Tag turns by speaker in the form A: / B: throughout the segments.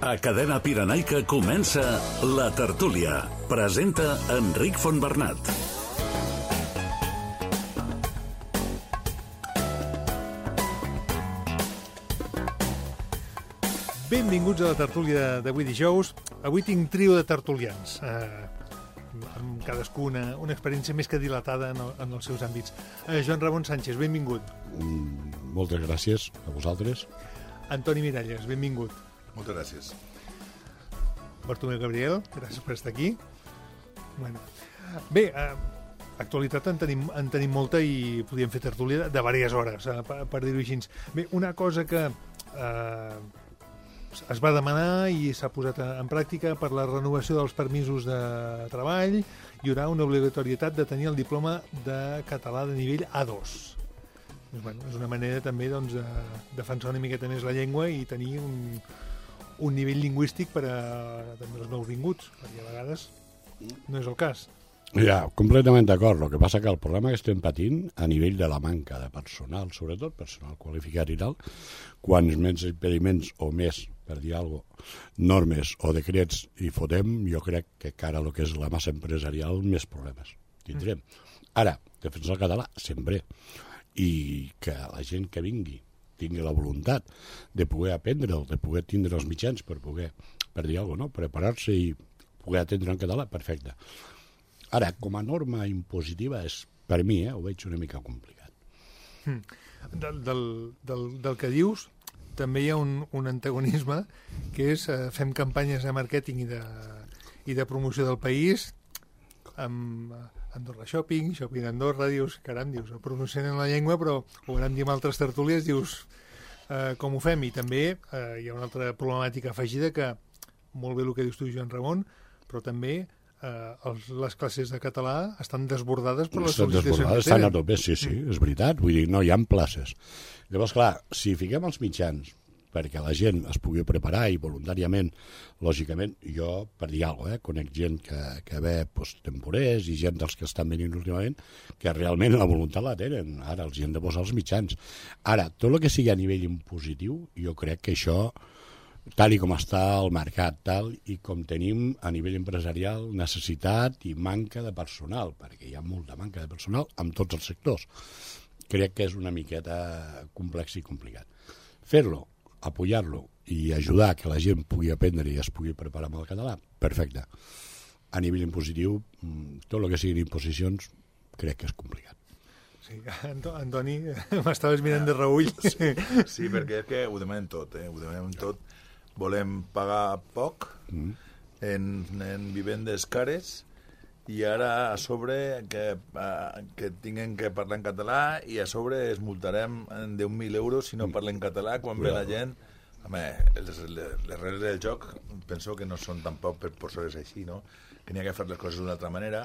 A: A Cadena Pirenaica comença La Tertúlia. Presenta Enric Fontbernat.
B: Benvinguts a la tertúlia d'avui dijous. Avui tinc trio de tertulians, amb cadascú una experiència més que dilatada en els seus àmbits. Joan Ramon Sánchez, benvingut.
C: Moltes gràcies a vosaltres.
B: Antoni Miralles, benvingut.
D: Moltes gràcies.
B: Bartomeu Gabriel, gràcies per estar aquí. Bueno. Bé, actualitat en tenim molta i podíem fer tertúlia de diverses hores, per dir-ho així. Bé, una cosa que es va demanar i s'ha posat en pràctica per la renovació dels permisos de treball. Hi haurà una obligatorietat de tenir el diploma de català de nivell A2. Bueno, és una manera també doncs, de defensar una miqueta més la llengua i tenir un nivell lingüístic per a també els nouvinguts, perquè a vegades no és el cas.
C: Ja, completament d'acord. El que passa que el problema que estem patint a nivell de la manca de personal, sobretot personal qualificat i tal, quants menys impediments o més, per dir alguna cosa, normes o decrets hi fotem, jo crec que cara a lo que és la massa empresarial més problemes tindrem. Ara, defensar el català sempre, i que la gent que vingui tingui la voluntat de poder aprendre'l, de poder tindre els mitjans per poder, per dir alguna cosa, no? Preparar-se i poder atendre en català, perfecte. Ara, com a norma impositiva, per mi, ho veig una mica complicat.
B: Del que dius, també hi ha un antagonisme, que és fem campanyes de màrqueting i de promoció del país amb Andorra Shopping Andorra, dius, caram, pronuncien la llengua, però ho vam dir amb altres tertúlies, dius, com ho fem? I també hi ha una altra problemàtica afegida que, molt bé el que dius tu, Joan Ramon, però també les classes de català estan desbordades per les sol·licitacions que tenen.
C: Estan a tope, sí, és veritat. Vull dir, no hi ha places. Llavors, clar, si fiquem els mitjans perquè la gent es pugui preparar i voluntàriament, lògicament, jo, per dir alguna cosa, conec gent que ve temporers i gent dels que estan venint últimament que realment la voluntat la tenen. Ara els hi hem de posar els mitjans. Ara, tot el que sigui a nivell impositiu, jo crec que això, tal i com està el mercat, tal i com tenim a nivell empresarial necessitat i manca de personal, perquè hi ha molta manca de personal en tots els sectors. Crec que és una miqueta complex i complicat. Fer-lo, apoyar-lo i ajudar que la gent pugui aprendre i es pugui preparar amb el català, perfecte. A nivell impositiu, tot el que siguin imposicions, crec que és complicat.
B: Sí, Antoni, m'estaves mirant de reull.
D: Sí, perquè és que ho demanem tot, ho demanem tot. Volem pagar poc en vivendes cares i ara a sobre que tinguen que parlar en català i a sobre es multarem en 10.000 euros si no parlen català quan ve la gent. Home, les regles del joc penso que no són tampoc per posar-les així, no? Que n'hi ha que fer les coses d'una altra manera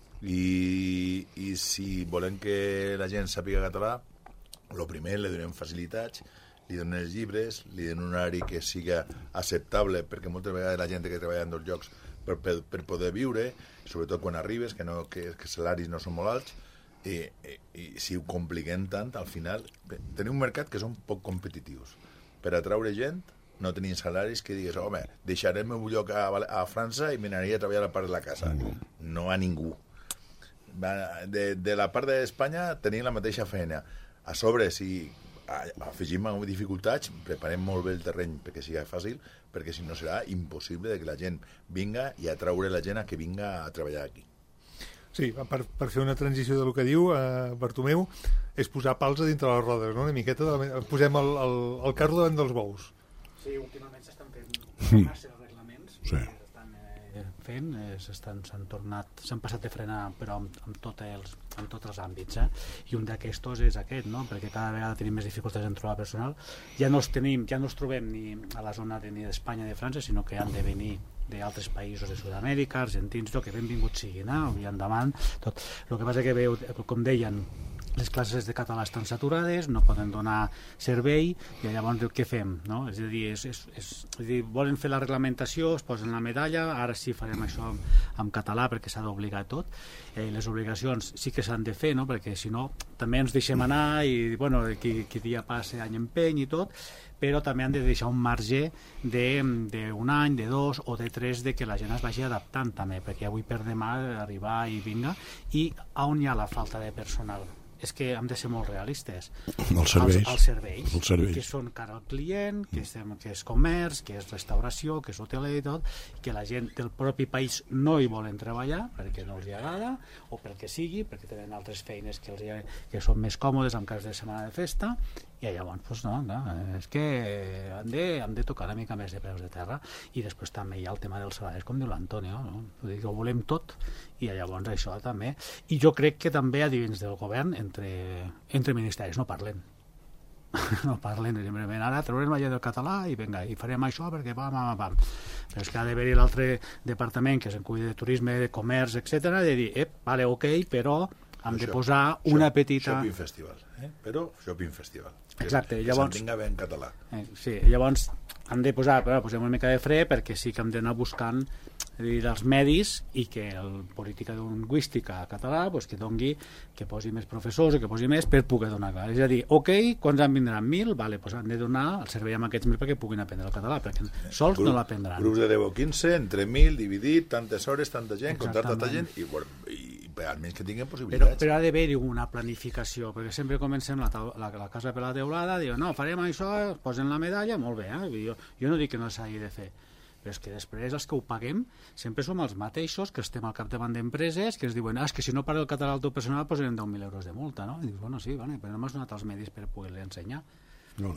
D: i si volem que la gent sàpiga català, el primer li donem facilitats, li donem els llibres, li donem un horari que siga acceptable, perquè moltes vegades la gent que treballa en dos llocs per poder viure, sobretot quan arribes, que els salaris no són molt alts, i si ho compliquem tant, al final tenim un mercat que són poc competitius. Per atraure gent, no tenim salaris que digues, home, deixaré el meu lloc a França i m'anaria a treballar a la part de la casa. No a ningú. De la part d'Espanya tenim la mateixa feina. A sobre, si afegim dificultats, preparem molt bé el terreny perquè sigui fàcil, perquè si no serà impossible que la gent vinga i atraure la gent a que vinga a treballar aquí.
B: Sí, per fer una transició del que diu Bartomeu, és posar pals a dintre les rodes, no? Una miqueta posem el carro davant dels bous.
E: Sí, últimament s'estan fent massa reglaments,
C: sí.
E: S'han passat de frenar, però en tots els àmbits, i un d'aquests és aquest, no? Perquè cada vegada tenim més dificultats en trobar personal. Ja no els trobem ni a la zona ni d'Espanya ni de França, sinó que han de venir d'altres països de Sud-amèrica, argentins, que benvinguts siguin, i endavant. Tot. El que passa que com deien, les classes de català estan saturades, no poden donar servei, i llavors què fem? No? És a dir, volen fer la reglamentació, es posen la medalla, ara sí farem això en català perquè s'ha d'obligar tot, les obligacions sí que s'han de fer, no? Perquè si no també ens deixem anar i bueno, qui dia passa any empeny i tot, però també han de deixar un marge d'un any, de 2 o de 3 de que la gent es vagi adaptant també, perquè avui per demà arribar i vinga, i on hi ha la falta de personal? És que hem de ser molt realistes.
C: Els serveis.
E: Que són cara al client, que és comerç, que és restauració, que és hoteler i tot, que la gent del propi país no hi volen treballar perquè no els agrada, o pel que sigui, perquè tenen altres feines que són més còmodes en cas de setmana de festa, i llavors pues no, és que han de tocar una mica més de peus de terra. I després també hi ha el tema dels salaris, com diu l'Antonio, no? Ho volem tot, i llavors això també. I jo crec que també a dins del govern, entre ministeris, no parlen. No parlen, simplement ara traurem la llei del català i vinga, i farem això perquè pam. Però és que ha d'haver-hi l'altre departament que se'n cuida de turisme, de comerç, etc, de dir, vale, ok, però hem de posar una petita...
D: Shopping festival, però shopping festival.
E: Exacte,
D: que
E: llavors...
D: se'n tinga bé en català.
E: Sí, llavors hem de posar una mica de fre perquè sí que hem d'anar buscant els medis i que la política lingüística català que dongui, que posi més professors o que posi més per poder donar clar. És a dir, ok, quants en vindran? 1.000? Vale, han de donar el servei amb aquests 1.000 perquè puguin aprendre el català, perquè sols no l'aprendran.
D: Grups de 10 o 15, entre 1.000, dividit, tantes hores, tanta gent, comptar tanta gent, i almenys que tinguin possibilitats.
E: Però ha d'haver-hi una planificació, perquè sempre comencem la casa per la teulada, diuen, no, farem això, posen la medalla, molt bé, jo no dic que no s'hagi de fer, però és que després els que ho paguem sempre som els mateixos que estem al capdavant d'empreses que ens diuen, és que si no parla el català al teu personal posarem 10.000 euros de multa, no? I dius, bueno, sí, però no m'has donat els medis per poder-li ensenyar.
C: No.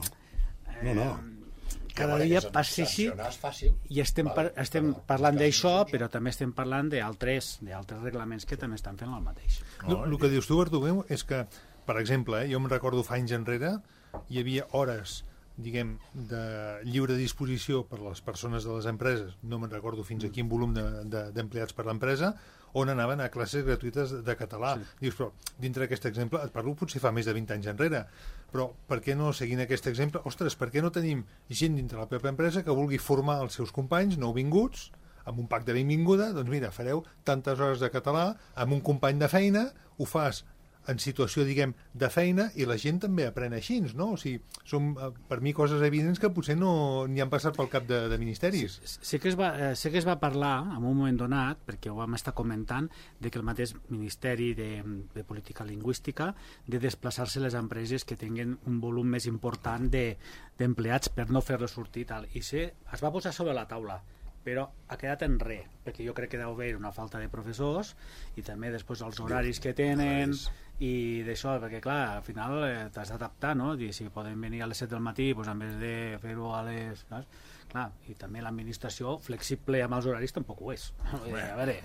E: Cada dia passa així i estem parlant d'això, però també estem parlant d'altres reglaments que també estan fent el mateix.
B: El que dius tu, Bartomeu, és que, per exemple, jo em recordo fa anys enrere, hi havia hores, diguem, de lliure disposició per a les persones de les empreses, no me'n recordo fins a quin volum d'empleats per l'empresa, on anaven a classes gratuïtes de català. Sí. Dius, però dintre d'aquest exemple, et parlo potser fa més de 20 anys enrere, però per què no, seguint aquest exemple, ostres, per què no tenim gent dintre la pròpia empresa que vulgui formar els seus companys nouvinguts amb un pack de benvinguda? Doncs mira, fareu tantes hores de català amb un company de feina, ho fas en situació, diguem, de feina, i la gent també aprèn així, no? O sigui, són, per mi, coses evidents que potser no n'hi han passat pel cap de ministeris.
E: Sí que es va parlar, en un moment donat, perquè ho vam estar comentant, de que el mateix Ministeri de Política Lingüística de desplaçar-se les empreses que tinguin un volum més important d'empleats per no fer-los sortir tal. I es va posar sobre la taula, però ha quedat en res, perquè jo crec que deu haver una falta de professors i també després els horaris que tenen i d'això, perquè clar, al final t'has d'adaptar, no? I si poden venir a les 7 del matí, doncs en vez de fer-ho a les... Clar, i també l'administració flexible amb els horaris tampoc ho és. A veure,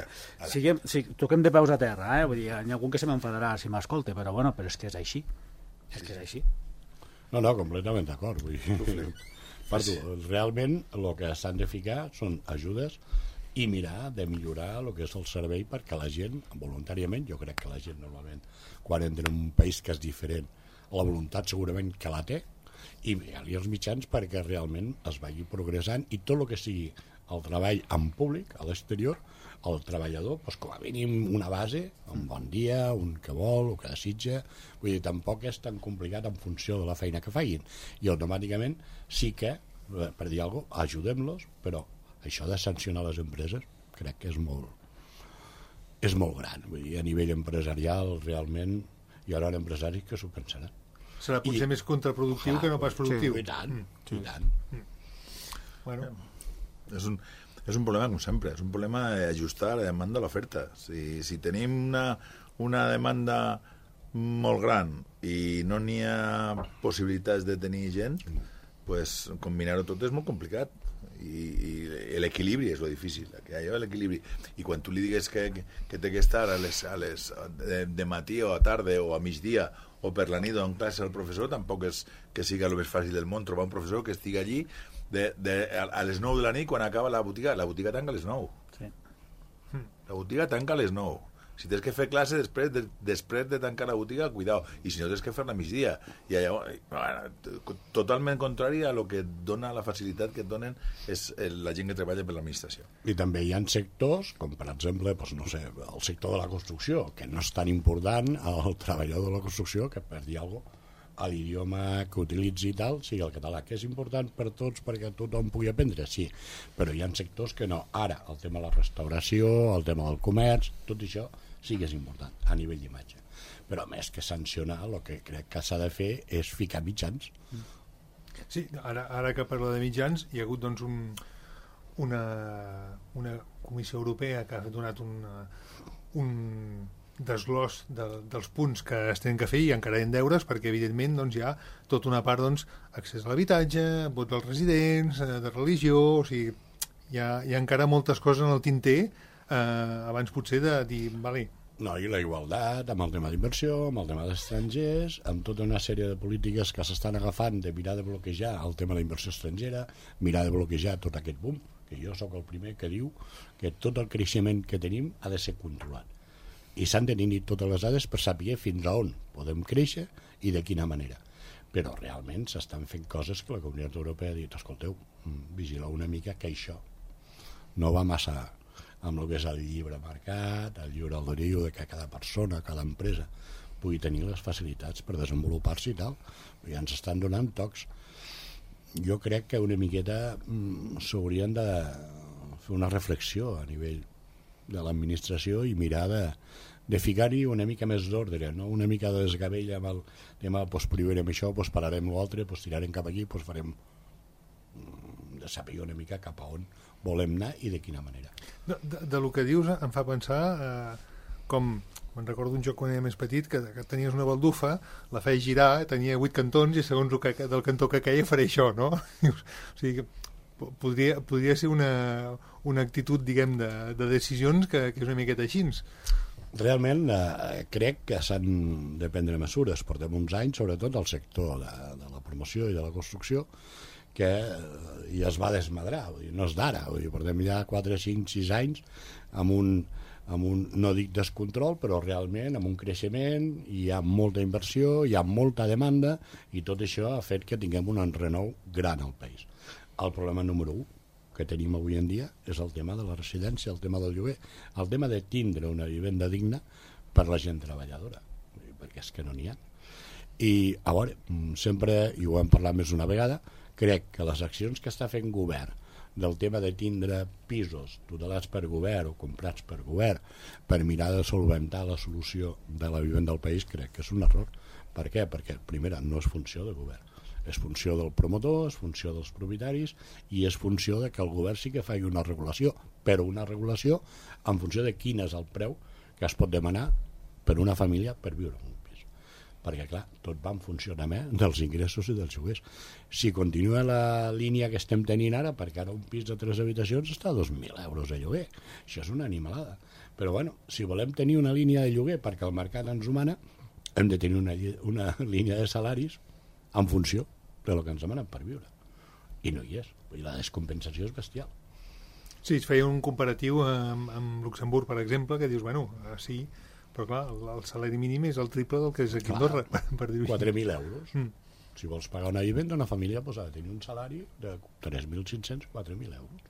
E: toquem de peus a terra, vull dir, hi ha algun que se m'enfadarà si m'escolta, però bueno, però és que és així. És que és així.
C: No, completament d'acord. Realment el que s'han de ficar són ajudes i mirar de millorar el que és el servei perquè la gent, voluntàriament, jo crec que la gent normalment, quan entra en un país que és diferent, la voluntat segurament que la té, i mirar-li els mitjans perquè realment es vagi progressant i tot el que sigui el treball en públic, a l'exterior, el treballador, doncs com a mínim una base, un bon dia, un que vol, un que desitja, vull dir, tampoc és tan complicat en funció de la feina que facin, i automàticament sí que, per dir alguna cosa, ajudem-los, però això de sancionar les empreses crec que és molt gran, vull dir, a nivell empresarial realment hi haurà empresaris que s'ho pensaran.
B: Serà potser més contraproductiu que no pas productiu.
C: I tant.
B: Bueno,
D: és un problema, com sempre, és un problema ajustar la demanda a l'oferta. Si tenim una demanda molt gran i no n'hi ha possibilitats de tenir gent, pues combinar-ho tot és molt complicat. I l'equilibri és lo difícil, l'equilibri. I quan tu li digues que té que estar a les de matí o a tarda o a migdia o per la nit o en classe al professor, tampoc és que siga el més fàcil del món trobar un professor que estigui allí a les 9 de la nit quan acaba la botiga tanca a les 9.
E: Sí.
D: La botiga tanca a les 9. Si tens que fer classe després de tancar la botiga, cuidao. I si no, tens que fer-la a migdia. I allò, totalment contrari a lo que dona la facilitat que et donen és la gent que treballa per l'administració.
C: I també hi ha sectors, com per exemple, doncs, no sé, el sector de la construcció, que no és tan important el treballador de la construcció, que per dir alguna cosa, a l'idioma que utilitzi i tal, sigui el català, que és important per tots perquè tothom pugui aprendre, sí, però hi ha sectors que no. Ara, el tema de la restauració, el tema del comerç, tot això sí que és important a nivell d'imatge. Però més que sancionar, el que crec que s'ha de fer és ficar mitjans.
B: Sí, ara que parla de mitjans, hi ha hagut doncs una Comissió Europea que ha donat un desglòs dels punts que es tenen que fer i encara hi ha deures perquè evidentment doncs, hi ha tota una part accés a l'habitatge, vots als residents, de religió, o sigui, hi ha encara moltes coses en el tinter abans potser de dir, vale.
C: No, i la igualtat, amb el tema d'inversió, amb el tema d'estrangers, amb tota una sèrie de polítiques que s'estan agafant de mirar de bloquejar el tema de la inversió estrangera, mirar de bloquejar tot aquest boom, que jo sóc el primer que diu que tot el creixement que tenim ha de ser controlat. I s'han de tenir totes les dades per saber fins a on podem créixer i de quina manera. Però realment s'estan fent coses que la Comunitat Europea ha dit, escolteu, vigileu una mica que això no va massa amb el que és el lliure mercat, el lliure albedrío de que cada persona, cada empresa pugui tenir les facilitats per desenvolupar-se i tal. I ens estan donant tocs. Jo crec que una miqueta s'haurien de fer una reflexió a nivell de l'administració i mirar de ficar-hi una mica més d'ordre, no? Una mica de desgavell amb el tema, doncs privarem això, doncs pararem l'altre, doncs tirarem cap aquí, doncs farem de saber una mica cap a on volem anar i de quina manera.
B: De lo que dius em fa pensar com, me'n recordo un joc quan era més petit que tenies una baldufa, la feies girar, tenia 8 cantons i segons del cantó que queia faré això, no? O sigui que podria ser una actitud, diguem, de decisions que és una miqueta així.
C: Realment crec que s'han de prendre mesures. Portem uns anys, sobretot al sector de la promoció i de la construcció, que ja es va desmadrar, no és d'ara, portem ja 4, 5, 6 anys amb un, no dic descontrol, però realment amb un creixement, hi ha molta inversió, hi ha molta demanda i tot això ha fet que tinguem un enrenou gran al país. El problema número 1 que tenim avui en dia és el tema de la residència, el tema del lloguer, el tema de tindre una vivenda digna per la gent treballadora, perquè és que no n'hi ha. I a veure, sempre, i ho hem parlat més d'una vegada, crec que les accions que està fent govern del tema de tindre pisos tutelats per govern o comprats per govern per mirar de solventar la solució de la vivenda del país, crec que és un error. Per què? Perquè, primera, no és funció de govern. És funció del promotor, és funció dels propietaris i és funció de que el govern sí que faci una regulació, però una regulació en funció de quin és el preu que es pot demanar per una família per viure en un pis. Perquè, clar, tot va en funcionament dels ingressos i dels lloguers. Si continua la línia que estem tenint ara, perquè ara un pis de 3 habitacions està a 2.000 euros de lloguer. Això és una animalada. Però, bueno, si volem tenir una línia de lloguer perquè el mercat ens ho mana, hem de tenir una línia de salaris en funció del que ens demanen per viure. I no hi és. I la descompensació és bestial.
B: Sí, es feia un comparatiu amb Luxemburg, per exemple, que dius, bueno, sí, però clar, el salari mínim és el triple del que és aquí a Andorra, per dir-ho així.
C: 4.000 euros. Si vols pagar una vivenda, una família ha de tenir un salari de 3.500, 4.000 euros.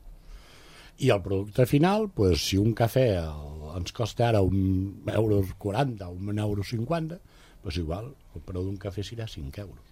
C: I el producte final, si un cafè ens costa ara €1,40 o €1,50, igual el preu d'un cafè serà 5 euros.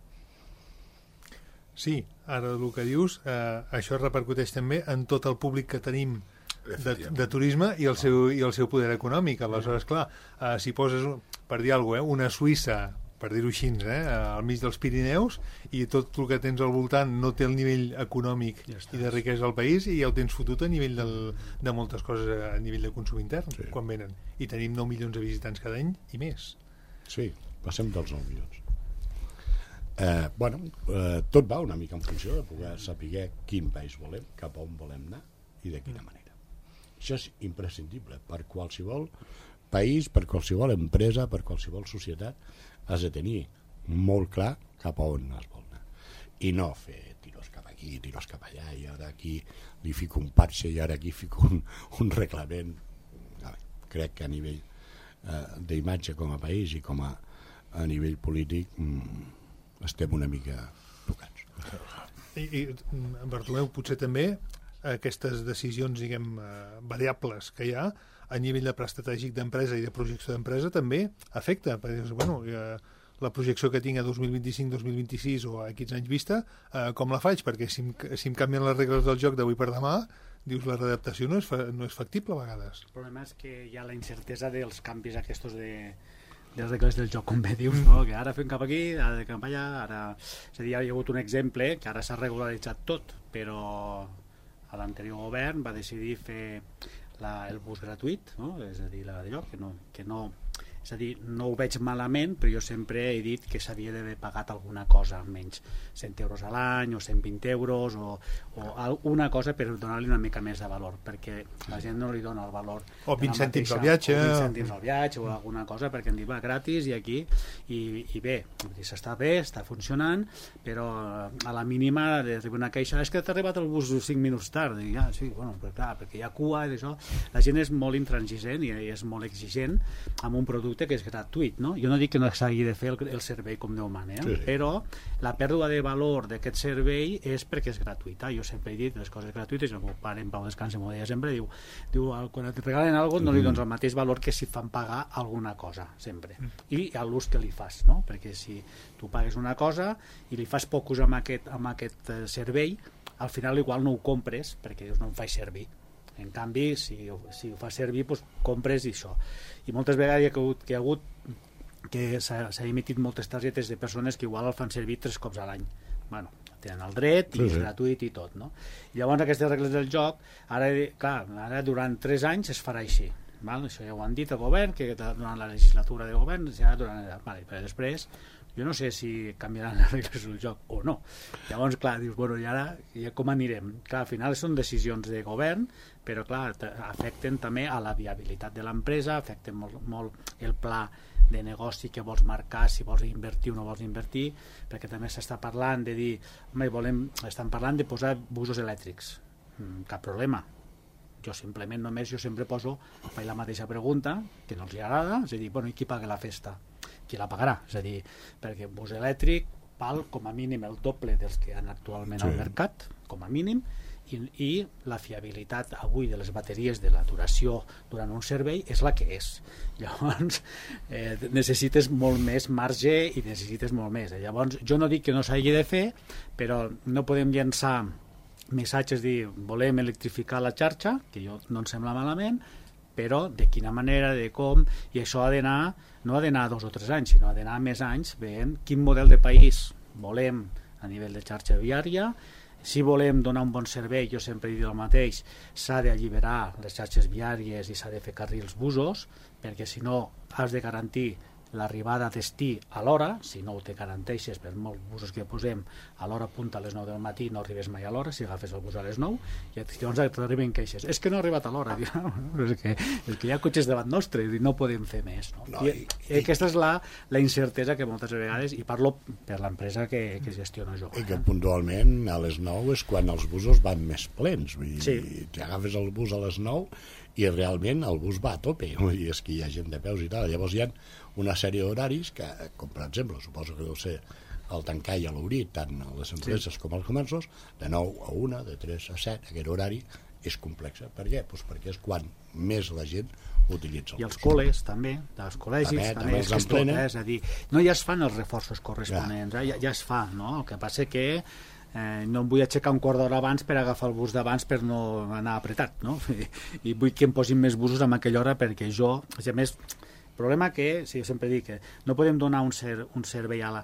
B: Sí, ara el que dius, això repercuteix també en tot el públic que tenim de turisme i el seu poder econòmic. Aleshores, clar, si poses, per dir alguna cosa, una Suïssa, per dir-ho així, al mig dels Pirineus, i tot el que tens al voltant no té el nivell econòmic i de riquesa del país, i ja ho tens fotut a nivell de moltes coses a nivell de consum intern, quan venen. I tenim 9 milions de visitants cada any i més.
C: Sí, passem dels 9 milions. Tot va una mica en funció de poder saber quin país volem, cap a on volem anar i de quina manera. Això és imprescindible per qualsevol país, per qualsevol empresa, per qualsevol societat. Has de tenir molt clar cap a on es vol anar i no fer tiros cap aquí, tiros cap allà, i ara aquí li fico un parche i ara aquí fico un reglament. Crec que a nivell d'imatge com a país i com a nivell polític estem una mica tocats.
B: I Bartomeu, potser també aquestes decisions, diguem, variables que hi ha a nivell de pla estratègic d'empresa i de projecció d'empresa també afecta, perquè, bueno, la projecció que tinc a 2025-2026 o a quins anys vista, com la faig? Perquè si em canvien les regles del joc d'avui per demà, dius, la readaptació no és factible a vegades.
E: El problema és que hi ha la incertesa dels canvis aquests de les regles del joc, com bé dius, no? Que ara fem cap aquí, ara de cap allà, ara... És a dir, hi ha hagut un exemple que ara s'ha regularitzat tot, però a l'anterior govern va decidir fer el bus gratuït, no? És a dir, d'allò que no... És a dir, no ho veig malament, però jo sempre he dit que s'havia d'haver pagat alguna cosa, almenys 100 euros a l'any o 120 euros o alguna cosa per donar-li una mica més de valor, perquè la gent no li dona el valor.
B: O 20 cèntims al viatge.
E: O 20 cèntims al viatge o alguna cosa, perquè em diu, va, gratis i aquí, i bé, s'està bé, està funcionant, però a la mínima arriba una queixa, és que t'ha arribat el bus 5 minuts tard, i ja, sí, bueno, però clar, perquè hi ha cua i d'això. La gent és molt intransigent i és molt exigent amb un producte que és gratuït, no? Jo no dic que no s'hagi de fer el servei com Déu mana, sí. Però la pèrdua de valor d'aquest servei és perquè és gratuïta. Jo sempre he dit les coses gratuïtes, el meu pare en Pau Descanse m'ho deia sempre, diu quan et regalen alguna cosa no li dones el mateix valor que si fan pagar alguna cosa, sempre. I a l'ús que li fas, no? Perquè si tu pagues una cosa i li fas poc ús amb aquest servei, al final igual no ho compres perquè dius no em faig servir. En canvi, si ho fas servir, doncs compres i això. I moltes vegades s'ha emitit moltes targetes de persones que igual el fan servir 3 cops a l'any. Bueno, tenen el dret i és gratuït i tot, no? I llavors aquestes regles del joc, ara durant 3 anys es farà així. Val? Això ja ho han dit el govern, que durant la legislatura de govern, però després jo no sé si canviaran les regles del joc o no. Llavors, clar, dius, bueno, i ara com anirem? Clar, al final són decisions de govern, però, clar, afecten també a la viabilitat de l'empresa, afecten molt el pla de negoci que vols marcar, si vols invertir o no vols invertir, perquè també s'està parlant de dir, estan parlant de posar busos elèctrics. Cap problema. Jo sempre faig la mateixa pregunta, que no els agrada, és a dir, bueno, i qui paga la festa? Qui la pagarà? És a dir, perquè un bus elèctric val com a mínim el doble dels que hi ha actualment al mercat, com a mínim, i la fiabilitat avui de les bateries de la duració durant un servei és la que és. Llavors necessites molt més marge i necessites molt més. Llavors jo no dic que no s'hagi de fer, però no podem llançar missatges, dir volem electrificar la xarxa, que no em sembla malament, però de quina manera, de com, i això no ha d'anar 2 o 3 anys, sinó ha d'anar més anys veient quin model de país volem a nivell de xarxa viària. Si volem donar un bon servei, jo sempre he dit el mateix, s'ha d'alliberar les xarxes viàries i s'ha de fer carrils busos, perquè si no has de garantir l'arribada a destí a l'hora, si no ho te garanteixes per molts busos que posem a l'hora punta a les 9 del matí no arribes mai a l'hora, si agafes el bus a les 9 i llavors t'arriben queixes, és que no ha arribat a l'hora, és que hi ha cotxes davant nostre i no podem fer més, no? I aquesta és la incertesa que moltes vegades, i parlo per l'empresa que gestiono jo,
C: i que puntualment a les 9 és quan els busos van més plens, vull dir, t'agafes el bus a les 9 i realment el bus va a tope, i és que hi ha gent de peus i tal. Llavors hi ha una sèrie d'horaris que, com per exemple, suposo que deu ser el tancar i l'obrir, tant a les empreses com als comerços, de 9 a 1, de 3 a 7, aquest horari és complex. Per què? Doncs perquè és quan més la gent utilitza el bus.
E: I els col·les també, els col·legis també és tot, és a dir, no ja es fan els reforços corresponents, ja es fa, no? El que passa que no em vull aixecar un quart d'hora abans per agafar el bus d'abans per no anar apretat, no? I vull que em posin més busos en aquella hora perquè jo, a més, el problema que, jo sempre dic que no podem donar un servei a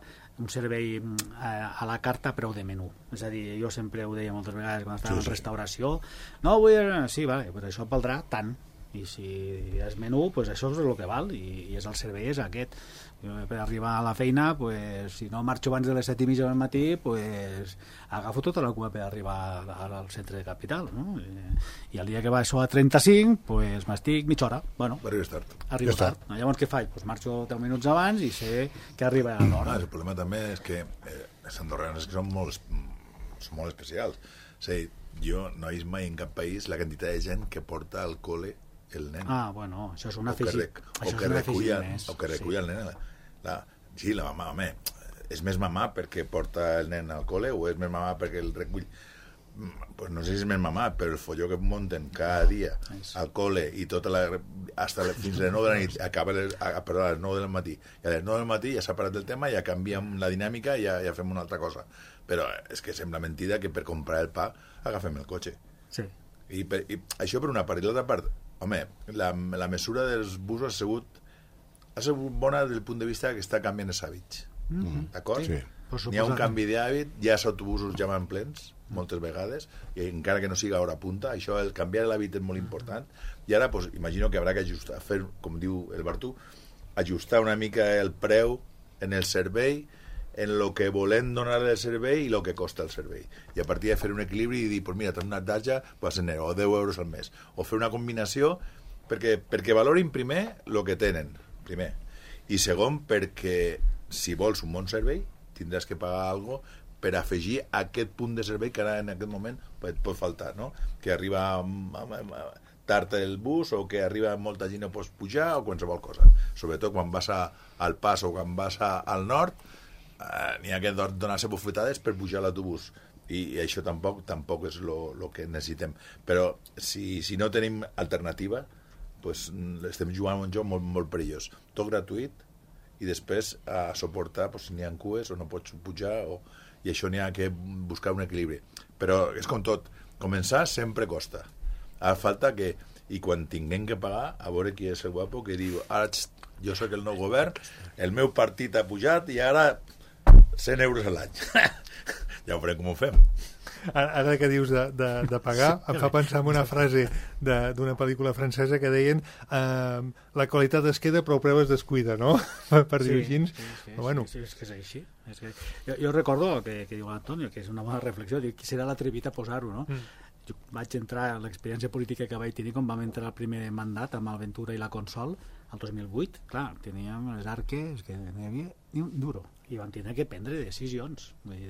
E: la carta a preu de menú. És a dir, jo sempre ho deia moltes vegades quan estava en restauració, no vull... Sí, vale, però això valdrà tant. I si és menú, pues això és el que val, i el servei és aquest. Jo, per arribar a la feina, pues, si no marxo abans de les 7:30 del matí, pues, agafo tota la cua per arribar al centre de capital, no? I el dia que va això a 35, pues, m'estic mitja hora. Bueno, arribo tard. Llavors què faig? Pues marxo 10 minuts abans i sé que arriba a l'hora.
D: El problema també és que els andorrans són molt especials. O sigui, jo no he vist mai en cap país la quantitat de gent que porta al col·le el nen.
E: Bueno, això és una
D: o que recull el nen. Sí, la mamà, home, és més mamà perquè porta el nen al col·le o és més mamà perquè el recull? Pues no sé si és més mamà, però el folló que munten cada dia al col·le i fins a les 9 de la nit acaba a les 9 del matí i a les 9 del matí ja s'ha parat el tema, ja canviem la dinàmica i ja fem una altra cosa, però és que sembla mentida que per comprar el pa agafem el cotxe.
E: Sí.
D: I això per una part. I l'altra part, home, la mesura dels busos ha sigut bona des del punt de vista que està canviant els hàbits. D'acord?
C: Sí.
D: N'hi ha un canvi d'hàbit, ja els autobusos ja van plens moltes vegades, i encara que no siga a hora punta, això, el canviar l'hàbit és molt important, i ara pues, imagino que haurà que ajustar, fer, com diu el Bartu, ajustar una mica el preu en el servei, en lo que volem donar el servei i lo que costa el servei, i a partir de fer un equilibri i dir, pues mira, t'has anat d'atge, pues o 10 euros al mes, o fer una combinació perquè valorin primer el que tenen, primer, i segon perquè si vols un bon servei tindràs que pagar alguna cosa per afegir aquest punt de servei que ara en aquest moment pot faltar, no? Que arriba tard el bus o que arriba molta gent no pots pujar o qualsevol cosa. Sobretot quan vas al Pas o quan vas al nord, n'hi ha que donar-se bufetades per pujar a l'autobús. I això tampoc és el que necessitem. Però si no tenim alternativa, pues, estem jugant un joc molt, molt perillós. Tot gratuït i després a suportar pues, si n'hi ha cues o no pots pujar i això n'hi ha que buscar un equilibri. Però és com tot, començar sempre costa. Ara falta que, i quan tinguem que pagar, a veure qui és el guapo que diu, ara jo soc el nou govern, el meu partit ha pujat i ara 100 euros a l'any. Ja veurem com ho fem.
B: Ara que dius de pagar, em fa pensar en una frase d'una pel·lícula francesa que deien la qualitat es queda però el preu es descuida, no? Per dir-ho així.
E: Sí, és que és així. Jo recordo que diu l'Antonio, que és una bona reflexió, diu, qui serà l'atrevit a posar-ho, no? Jo vaig entrar a l'experiència política que vaig tenir quan vam entrar al primer mandat amb el Ventura i la Consol el 2008, clar, teníem les arques que no hi havia ni un duro i vam tenir que prendre decisions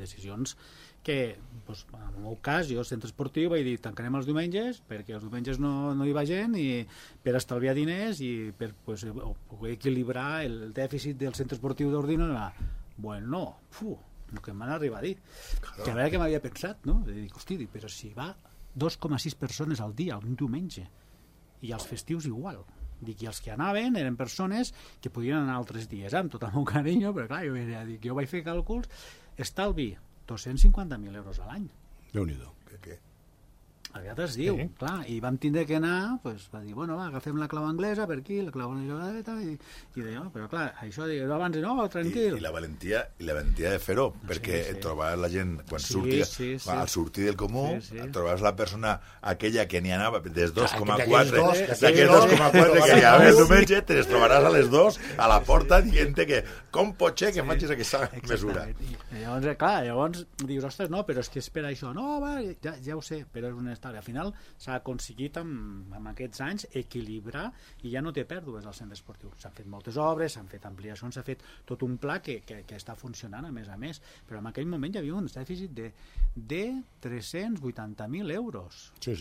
E: que, doncs, en el meu cas, jo al centre esportiu vaig dir tancarem els diumenges perquè els diumenges no hi va gent i per estalviar diners i per poder equilibrar el dèficit del centre esportiu d'Ordino. Bueno, el que m'han arribat a dir. Que a veure què m'havia pensat, no? Dic, hosti, però si va 2,6 persones al dia, un diumenge, i als festius igual. Dic, i els que anaven eren persones que podien anar altres dies, amb tot el meu carinyo, però clar, jo vaig fer càlculs, estalvi 250.000 euros a l'any.
C: Déu-n'hi-do.
D: Què?
E: Aviat es diu, clar, i vam tindre que anar, pues, va dir, bueno, va, agafem la clau anglesa per aquí, la clau anglesa, i deia, però clar, això dic, abans, no, tranquil.
D: I la valentia de fer-ho, perquè trobaràs la gent, quan al sortir del comú, trobaràs la persona aquella que n'hi anava, des 2,4, d'aquells 2,4 que n'hi havia el diumenge, te les trobaràs a les 2, a la porta, dient-te que, com pot ser que facis aquesta mesura?
E: Llavors, clar, dius, ostres, no, però és que és per això, no, va, ja ho sé, però és una al final s'ha aconseguit amb aquests anys equilibrar i ja no té pèrdues al centre esportiu. S'han fet moltes obres, s'han fet ampliacions, s'ha fet tot un pla que està funcionant a més, però en aquell moment hi havia un dèficit de 380.000 euros.
C: Sí.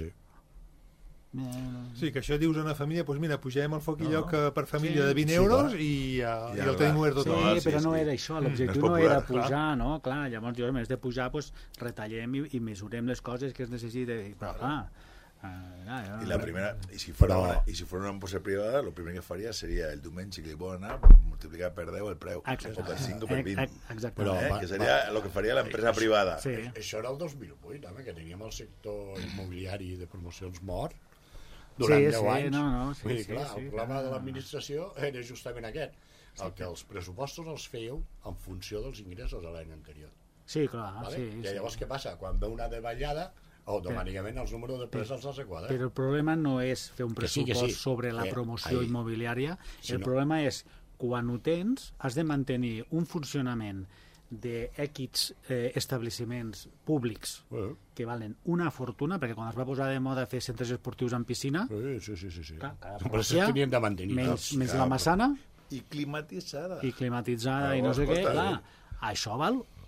B: Sí, que això dius a una família, doncs mira, pugem el foc i lloc per família de 20 euros i el tenim obert tot.
E: Sí, però no era això, l'objectiu no era pujar, no? Clar, llavors jo, a més de pujar, retallem i mesurem les coses que es necessiten. Però clar,
D: i la primera, i si fos una empresa privada, el primer que faria seria el diumenge que li vol anar, multiplicar per 10 el preu, o per 5 o per 20.
E: Exactament.
D: Que seria el que faria l'empresa privada.
C: Això era el 2008, que teníem el sector immobiliari de promocions mort durant 10 anys. Vull dir, clar, el problema de l'administració era justament aquest, el que els pressupostos els fèieu en funció dels ingressos de l'any anterior.
E: Sí, clar.
C: I llavors què passa? Quan ve una davallada, automàticament els números de preus els requadren.
E: Però el problema no és fer un pressupost sobre la promoció immobiliària, el problema és, quan ho tens, has de mantenir un funcionament d'X establiments públics que valen una fortuna, perquè quan es va posar de moda fer centres esportius amb piscina, cada província, menys la Massana,
D: i climatitzada
E: i no sé què, clar, això val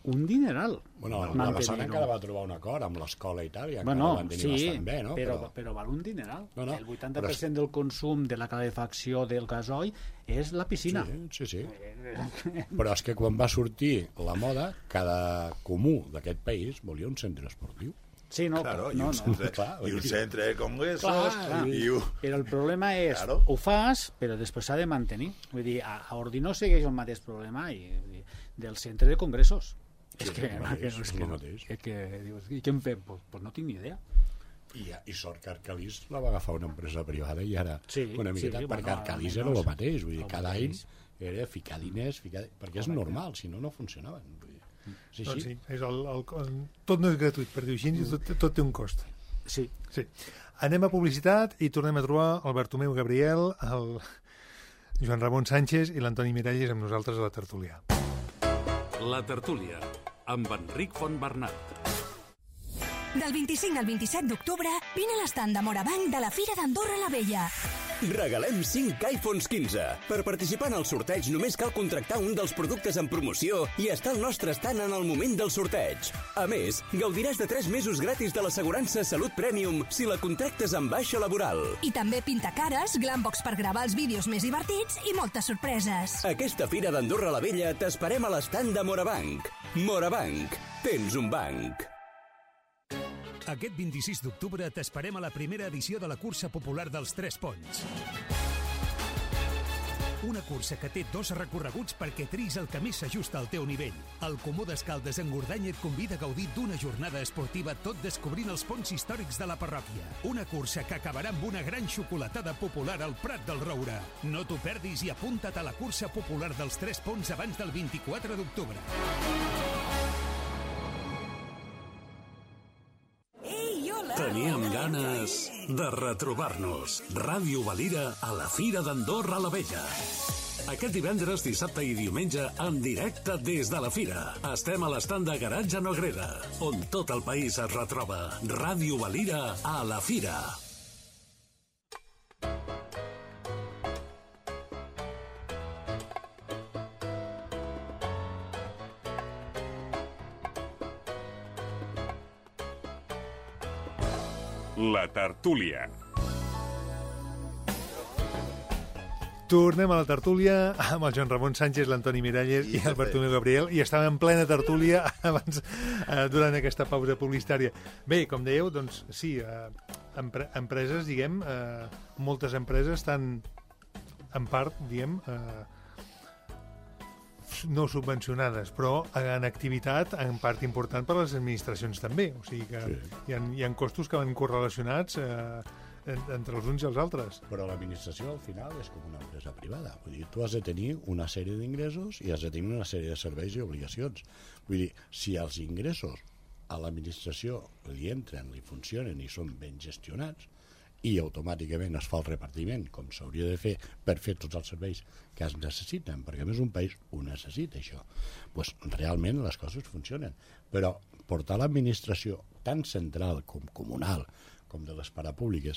E: un dineral.
C: Bueno, la Massana encara va trobar un acord amb l'escola i tal, i encara van tenir bastant bé, no?
E: Però val un dineral.
C: No.
E: El 80% del consum de la calefacció del gasoil és la piscina.
C: Sí. Però és que quan va sortir la moda, cada comú d'aquest país volia un centre esportiu.
E: Sí, no,
D: Claro,
E: no.
D: I un centre de congressos.
E: Però el problema és, ho fas, però després s'ha de mantenir. Vull dir, a Ordino segueix el mateix problema del centre de congressos. És que dius, i què en fem? Pues no tinc ni idea.
C: I sort que Arcalís la va agafar una empresa privada i ara una miqueta, perquè Arcalís era el mateix, vull dir, cada any era ficar diners, perquè és normal, si no, no funcionaven. Sí,
B: doncs sí, tot no és gratuït, per dir-ho així, tot té un cost.
E: Sí.
B: Anem a publicitat i tornem a trobar el Bartomeu Gabriel, el Joan Ramon Sánchez i l'Antoni Miralles amb nosaltres a la tertúlia.
A: La tertúlia, amb Enric Fontbernat.
F: Del 25 al 27 d'octubre, vine a l'estand de Morabanc de la Fira d'Andorra la Vella.
G: Regalem 5 iPhones 15. Per participar en el sorteig només cal contractar un dels productes en promoció i estar al nostre stand en el moment del sorteig. A més, gaudiràs de 3 mesos gratis de l'assegurança Salut Premium si la contractes amb baixa laboral.
F: I també pintacares, Glambox per gravar els vídeos més divertits i moltes sorpreses.
G: Aquesta Fira d'Andorra la Vella t'esperem a l'estand de Morabanc. Morabanc, tens un banc.
H: Aquest 26 d'octubre t'esperem a la primera edició de la cursa popular dels 3 Ponts. Una cursa que té 2 recorreguts perquè triïs el que més s'ajusta al teu nivell. El Comú d'Escaldes en Gordany et convida a gaudir d'una jornada esportiva tot descobrint els ponts històrics de la parròquia. Una cursa que acabarà amb una gran xocolatada popular al Prat del Roure. No t'ho perdis i apunta't a la cursa popular dels 3 Ponts abans del 24 d'octubre.
A: Teníem ganes de retrobar-nos. Ràdio Valira a la Fira d'Andorra la Vella. Aquest divendres, dissabte i diumenge, en directe des de la Fira. Estem a l'estand de Garatge Nogrera, on tot el país es retroba. Ràdio Valira a la Fira.
I: La tertúlia.
B: Tornem a la tertúlia amb el Joan Ramon Sánchez, l'Antoni Miralles i el Bartomeu Gabriel, i estàvem en plena tertúlia abans, durant aquesta pausa publicitària. Bé, com dèieu, doncs sí, empreses, diguem, moltes empreses estan en part, diguem, no subvencionades, però en activitat en part important per a les administracions també. O sigui que hi ha costos que van correlacionats entre els uns i els altres.
C: Però l'administració al final és com una empresa privada. Vull dir, tu has de tenir una sèrie d'ingressos i has de tenir una sèrie de serveis i obligacions. Vull dir, si els ingressos a l'administració li entren, li funcionen i són ben gestionats, i automàticament es fa el repartiment com s'hauria de fer per fer tots els serveis que es necessiten, perquè a més un país ho necessita, això. Pues, realment les coses funcionen. Però portar l'administració tan central com comunal, com de les parapúbliques,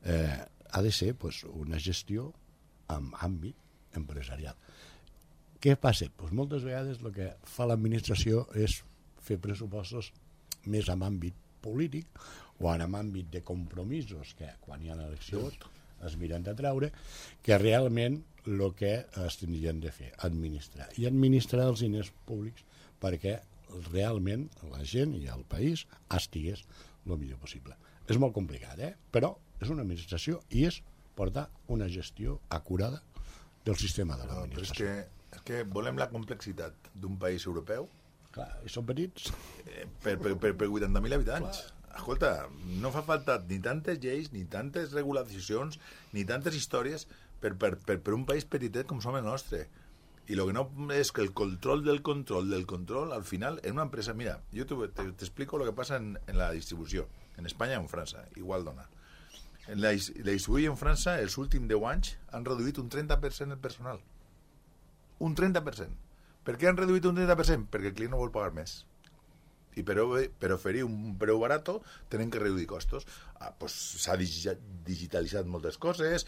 C: ha de ser pues, una gestió amb àmbit empresarial. Què passa? Pues, moltes vegades el que fa l'administració és fer pressupostos més amb àmbit polític o en àmbit de compromisos que quan hi ha eleccions es miren de treure, que realment el que es tindrien de fer, administrar. I administrar els diners públics perquè realment la gent i el país estigués el millor possible. És molt complicat, però és una administració i és portar una gestió acurada del sistema de l'administració.
D: Però és que volem la complexitat d'un país europeu.
C: Clar, i són petits.
D: Per 80.000 habitants. Clar. Escolta, no fa falta ni tantes lleis, ni tantes regulacions, ni tantes històries per un país petitet com som el nostre. I el que no és que el control del control, al final, en una empresa... Mira, jo t'explico el que passa en la distribució, en Espanya i en França, igual dona. En la distribució en França, els últims 10 anys, han reduït un 30% el personal. Un 30%. Per què han reduït un 30%? Perquè el client no vol pagar més. I per oferir un preu barat tenen que reduir costos. Pues s'ha digitalitzat moltes coses,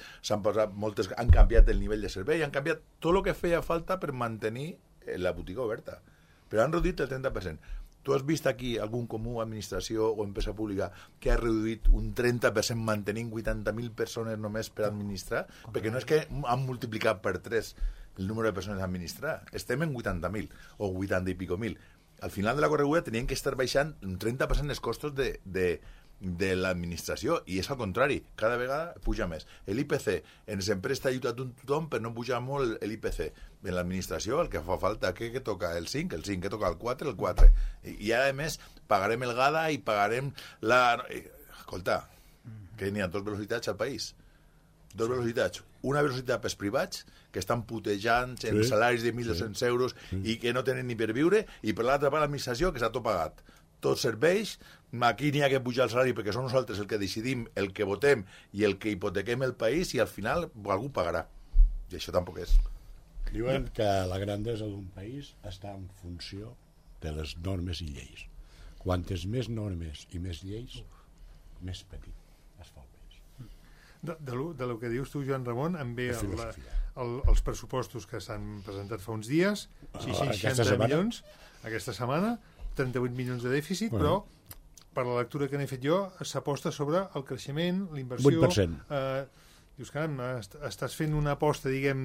D: han canviat el nivell de servei, han canviat tot el que feia falta per mantenir la botiga oberta. però han reduït el 30%. Tu has vist aquí algun comú, administració o empresa pública que ha reduït un 30% mantenint 80.000 persones només per administrar? Perquè no és que han multiplicat per 3 el número de persones a administrar. Estem en 80.000 o 80 i pico mil. Al final de la correguda tenien que estar baixant un 30% els costos de l'administració, i és al contrari, cada vegada puja més. L'IPC, en les empreses t'ha ajudat tothom per no pujar molt l'IPC. En l'administració el que fa falta, què toca? El 5, què toca? El 4, el 4. I a més, pagarem el GADA i pagarem la... Escolta, que n'hi ha 2 velocitats al país. 2 velocitats. Una velocitat pels privats, que estan putejant en salaris de 1.200 euros i que no tenen ni per viure, i per l'altra part l'administració, que s'ha tot pagat. Tot serveix, aquí n'hi ha que pujar el salari perquè som nosaltres el que decidim, el que votem i el que hipotequem el país, i al final algú pagarà. I això tampoc és.
C: Diuen que la grandesa d'un país està en funció de les normes i lleis. Quantes més normes i més lleis, més petit es fa el país.
B: De lo que dius tu, Joan Ramon, em ve els pressupostos que s'han presentat fa uns dies, 60 milions aquesta setmana, 38 milions de dèficit, però per la lectura que n'he fet jo s'aposta sobre el creixement, l'inversió...
C: 8%.
B: Dius, caram, estàs fent una aposta, diguem,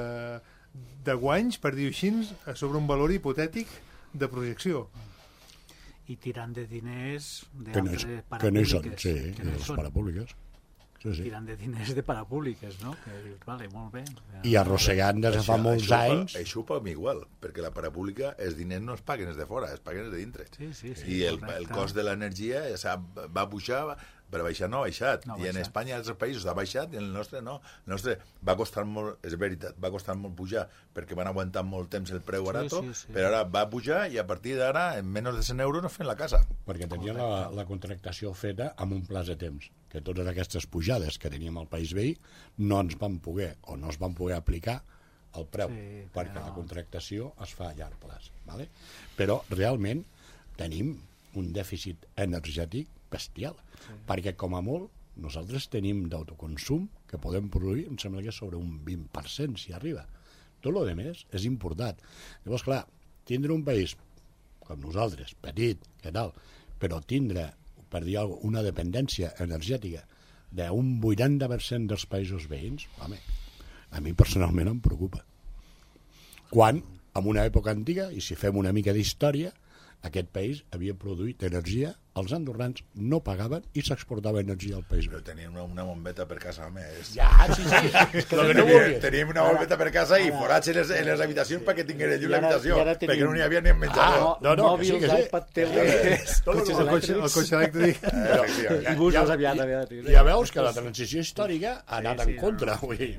B: de guanys, per dir-ho així, sobre un valor hipotètic de projecció.
E: I tirant de diners
C: d'altres parapúbliques. Que no hi són, parapúbliques.
E: Tirant de diners de parapúbliques, no? Que dius, vale, molt bé.
C: I arrossegant des de fa molts anys...
D: Això ho paguen igual, perquè la parapública, els diners no es paguen els de fora, es paguen els de dintre. I el cost de l'energia va pujar, però baixar no ha baixat. I en Espanya i altres països ha baixat, i el nostre no. El nostre va costar molt, és veritat, va costar molt pujar, perquè van aguantar molt temps el preu barat, però ara va pujar i a partir d'ara, en menys de 100 euros, no fem la casa.
C: Perquè tenia la contractació feta amb un plaç de temps, que totes aquestes pujades que teníem al país veí no ens van poder, o no es van poder aplicar el preu, perquè la contractació es fa a llarg plaç. Vale? Però realment tenim un dèficit energètic bestial, perquè com a molt nosaltres tenim d'autoconsum que podem produir, em sembla que és sobre un 20% si arriba. Tot el més és important. Llavors, clar, tindre un país com nosaltres, petit, que tal, però tindre, per dir alguna cosa, una dependència energètica d'un 80% dels països veïns, home, a mi personalment em preocupa. Quan, en una època antiga, i si fem una mica d'història, aquest país havia produït energia, els andorrans no pagaven i s'exportava energia al país.
D: Però teníem una bombeta per casa, home.
C: Ja, sí.
D: Teníem una bombeta per casa i forats en les habitacions perquè tingués llum l'habitació, perquè no n'hi havia ni menjador.
E: Mòbils, iPad, teles, cotxes elèctrics.
B: El cotxe elèctric.
E: I busos aviat.
C: Ja veus que la transició històrica ha anat en contra.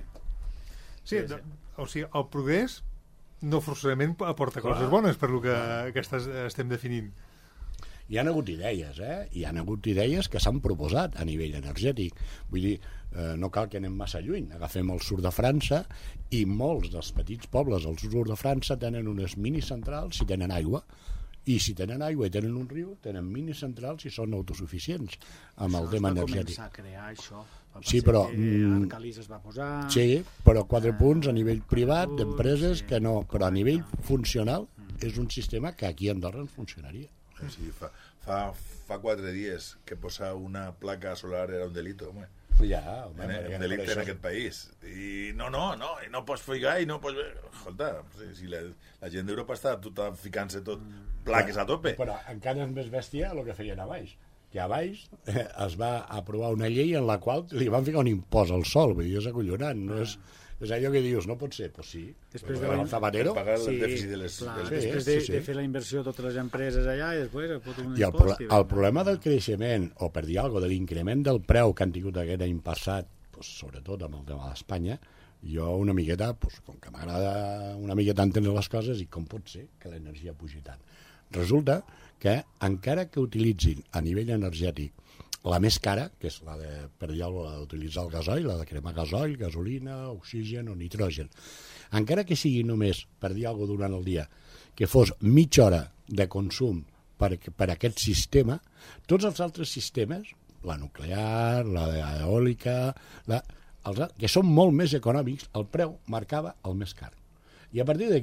B: Sí, o sigui, el progrés no forçosament aporta coses bones per lo que estem definint.
C: Hi ha hagut idees, Hi ha hagut idees que s'han proposat a nivell energètic. Vull dir, no cal que anem massa lluny. Agafem el sud de França i molts dels petits pobles al sud de França tenen unes minicentrals si tenen aigua. I si tenen aigua i tenen un riu, tenen minicentrals i són autosuficients amb el tema energètic.
E: Això es va començar a crear, això.
C: Sí, però...
E: Arcalis es va posar...
C: Sí, però 4 punts a nivell privat, d'empreses, que no. Però a nivell funcional és un sistema que aquí a Andorra ens funcionaria.
D: Sí, fa 4 dies que posar una placa solar era un delito, home.
C: Ja, home,
D: un delicte en aquest país. I no pots ficar i no pots... Escolta, si la gent d'Europa està tota ficant-se tot plaques a tope.
C: Però encara és més bèstia el que feien a baix. Que a baix es va aprovar una llei en la qual li van ficar un impost al sol. Vull dir, és acollonant, no és... És allò que dius, no pot ser? Doncs sí.
E: Després
D: pagar el dèficit de les...
E: Després de fer la inversió de totes les empreses allà i després pot un
C: impost. El problema del creixement, o per dir alguna cosa, de l'increment del preu que han tingut aquest any passat, sobretot amb el tema d'Espanya, jo una miqueta, com que m'agrada una miqueta entendre les coses, i com pot ser que l'energia pugi tant. Resulta que encara que utilitzin a nivell energètic la més cara, que és la d'utilitzar el gasoil, la de cremar gasoil, gasolina, oxigen o nitrogen. Encara que sigui només, per dir alguna cosa durant el dia, que fos mitja hora de consum per aquest sistema, tots els altres sistemes, la nuclear, la eòlica, que són molt més econòmics, el preu marcava el més car. I a partir d'aquí,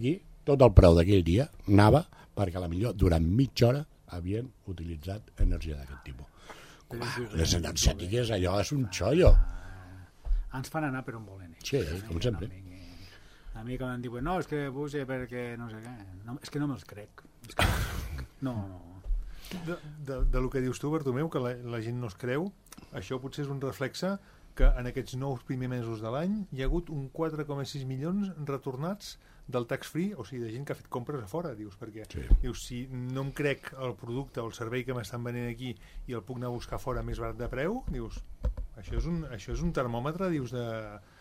C: tot el preu d'aquell dia anava perquè a la millor durant mitja hora havien utilitzat energia d'aquest tipus. Les energètiques, allò és un xollo.
E: Ens fan anar per on volen.
C: Sí, com sempre.
E: A mi quan em diuen, no, és que puja perquè no sé què. No, és que no me'ls crec. No.
B: De lo que dius tu, Bartomeu, que la gent no es creu, això potser és un reflexe que en aquests 9 primers mesos de l'any hi ha hagut un 4,6 milions retornats del tax-free, o sigui, de gent que ha fet compres a fora, dius, perquè dius, si no em crec el producte o el servei que m'estan venent aquí i el puc anar a buscar fora més barat de preu, dius, això és un termòmetre, dius, de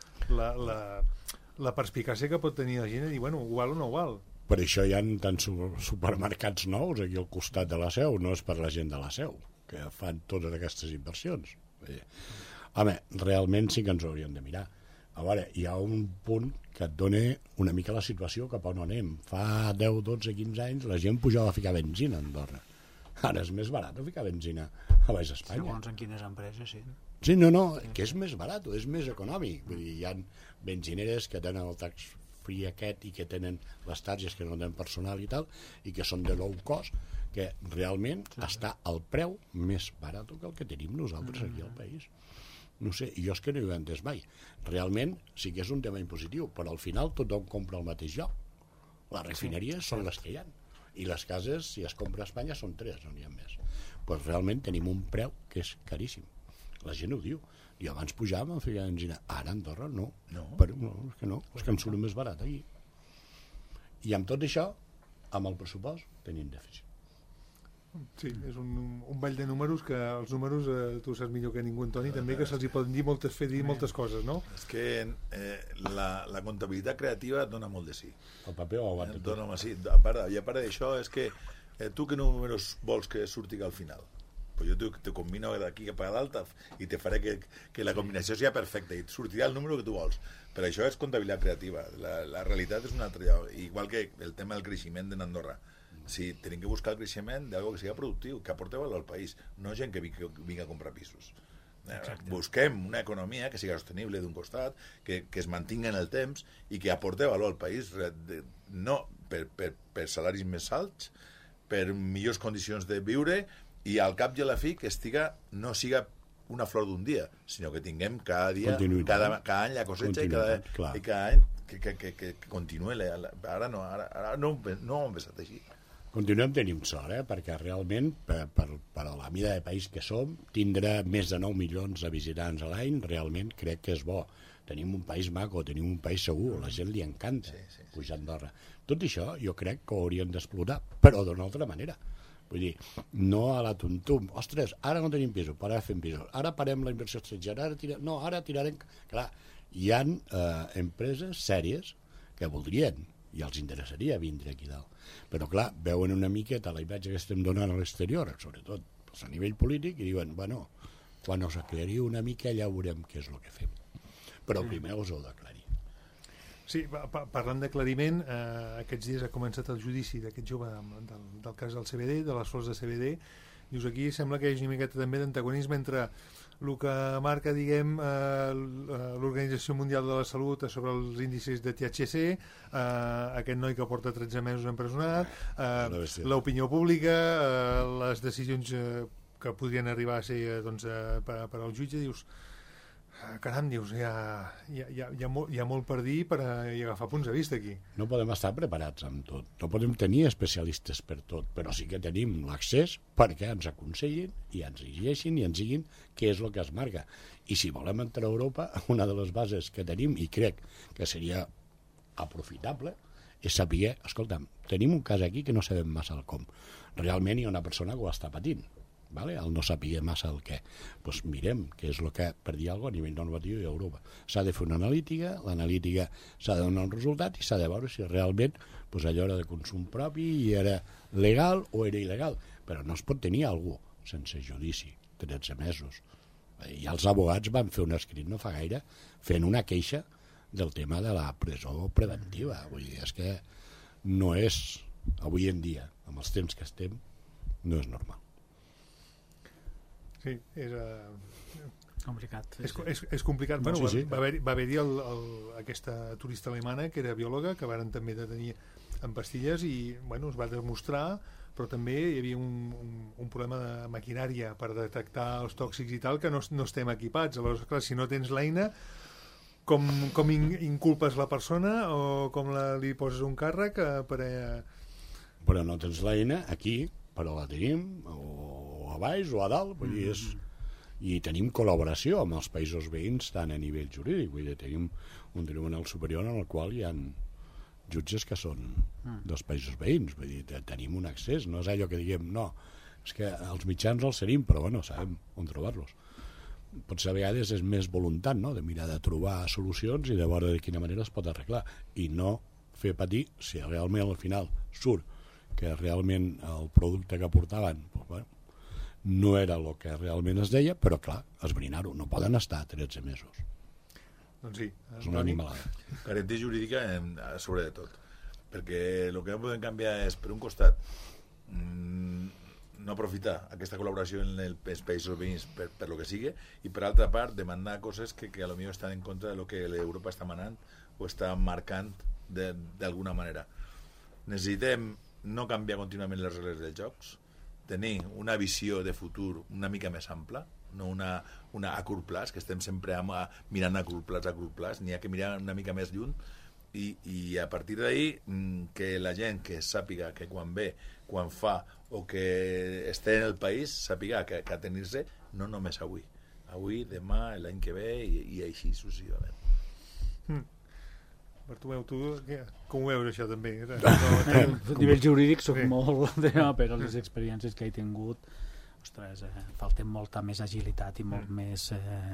B: la perspicàcia que pot tenir la gent i dir, bueno, ho val o no ho val.
C: Per això hi ha tants supermercats nous aquí al costat de la Seu, no és per la gent de la Seu, que fan totes aquestes inversions. Home, realment sí que ens ho hauríem de mirar. A veure, hi ha un punt que et dona una mica la situació cap on anem. Fa 10, 12, 15 anys la gent pujava a ficar benzina a Andorra. Ara és més barat ficar benzina a Baix Espanya.
E: Segons en quines empreses, sí.
C: Sí, no, que és més barat, és més econòmic. Vull dir, hi ha benzineres que tenen el tax-free aquest i que tenen les targes que no tenen personal i tal, i que són de low cost, que realment està al preu més barat que el que tenim nosaltres aquí al país. No sé, jo és que no hi he entès mai. Realment sí que és un tema impositiu, però al final tothom compra al mateix lloc. Les refineries són les que hi ha. I les cases, si es compra a Espanya, són 3, no n'hi ha més. Doncs realment tenim un preu que és caríssim. La gent ho diu. I abans pujàvem a ficar benzina. Ara a Andorra no. Però no, és que no. És que em surt més barat aquí. I amb tot això, amb el pressupost, tenim dèficit.
B: Sí, és un ball de números que els números, tu saps millor que ningú, Antoni, també, que se'ls hi poden dir moltes coses, no?
D: És que la comptabilitat creativa dona molt de sí.
C: El paper ho aguanta tot.
D: Dona, sí. A part d'això, és que tu que números vols que surti al final? Pues jo te combino d'aquí cap a dalt i te faré que la combinació sigui perfecta i et sortirà el número que tu vols. Però això és comptabilitat creativa. La realitat és una altra. Igual que el tema del creixement d'Andorra. Sí, tenim que buscar el creixement d'algo que sigui productiu, que aporti valor al país, no gent que vingui a comprar pisos. Busquem una economia que sigui sostenible d'un costat, que es mantingui en el temps i que aporti valor al país, no per salaris més alts, per millors condicions de viure i al cap i a la fi que no siga una flor d'un dia, sinó que tinguem cada dia, cada any la cosecha i cada any que continuï. Ara no ho hem pensat així.
C: Continuem tenint sort, perquè realment, per la mida de país que som, tindre més de 9 milions de visitants a l'any, realment crec que és bo. Tenim un país maco, tenim un país segur, a la gent li encanta pujar a Andorra. Tot això jo crec que ho hauríem d'explotar, però d'una altra manera. Vull dir, no a la tuntum. Ostres, ara no tenim pisos, ara fem pisos. Ara parem la inversió estrangera, ara tirarem... Clar, hi ha empreses sèries que voldrien i els interessaria vindre aquí dalt. Però clar, veuen una miqueta la imatge que estem donant a l'exterior, sobretot a nivell polític, i diuen, bueno, quan us aclariu una mica ja veurem què és el que fem. Però primer us heu d'aclarir.
B: Sí, parlant d'aclariment, aquests dies ha començat el judici d'aquest jove del cas del CBD, de les flors de CBD. Dius, aquí sembla que hi hagi una miqueta també d'antagonisme entre el que marca, diguem, l'Organització Mundial de la Salut sobre els índices de THC, aquest noi que porta 13 mesos empresonat, l'opinió pública, les decisions que podrien arribar a ser per al jutge. Dius, caram, dius, hi ha molt per dir per agafar punts de vista aquí.
C: No podem estar preparats amb tot, no podem tenir especialistes per tot, però sí que tenim l'accés perquè ens aconsellin i ens llegeixin i ens diguin què és el que es marca. I si volem entrar a Europa, una de les bases que tenim, i crec que seria aprofitable, és saber, escolta'm, tenim un cas aquí que no sabem massa el com. Realment hi ha una persona que ho està patint. El no saber massa el què. Doncs mirem què és el que, per dir alguna cosa, a nivell normatiu i a Europa. S'ha de fer una analítica, l'analítica s'ha de donar un resultat i s'ha de veure si realment allò era de consum propi i era legal o era il·legal. Però no es pot tenir algú sense judici, 13 mesos. I els abogats van fer un escrit no fa gaire fent una queixa del tema de la presó preventiva. Vull dir, és que no és, avui en dia, amb els temps que estem, no és normal.
B: Sí, és
E: complicat.
B: És complicat. Va haver-hi aquesta turista alemana que era biòloga, que varen també detenir en pastilles i es va demostrar, però també hi havia un problema de maquinària per detectar els tòxics i tal, que no estem equipats. Aleshores, clar, si no tens l'eina, com inculpes la persona o com li poses un càrrec
C: Però no tens l'eina aquí, però la tenim o a baix o a dalt, vull dir, i tenim col·laboració amb els països veïns tant a nivell jurídic, vull dir, tenim un tribunal superior en el qual hi ha jutges que són dels països veïns, vull dir, tenim un accés, no és allò que diguem, no, és que els mitjans els tenim, però bueno, sabem on trobar-los. Potser a vegades és més voluntat, no?, de mirar de trobar solucions i de veure de quina manera es pot arreglar, i no fer patir si realment al final surt que realment el producte que portaven no era el que realment es deia, però clar, esbrinar-ho, no poden estar 13 mesos.
B: Doncs sí.
C: És una animalada.
D: Garantia jurídica sobre de tot, perquè el que no podem canviar és, per un costat, no aprofitar aquesta col·laboració en els països veïns per lo que sigui, i per altra part demandar coses que a lo millor estan en contra de lo que l'Europa està manant o està marcant d'alguna manera. Necessitem no canviar contínuament les regles dels jocs, tenir una visió de futur una mica més ampla, no una a curt plaç, que estem sempre mirant a curt plaç, n'hi ha que mirar una mica més lluny, i a partir d'ahir que la gent que sàpiga que quan ve, quan fa o que esté en el país, sàpiga que atenir-se no només avui, demà, l'any que ve i així successivament.
B: Bartomeu, tu com ho veus això també?
E: A nivell jurídic soc molt, però les experiències que he tingut, ostres, falta molta més agilitat i molt més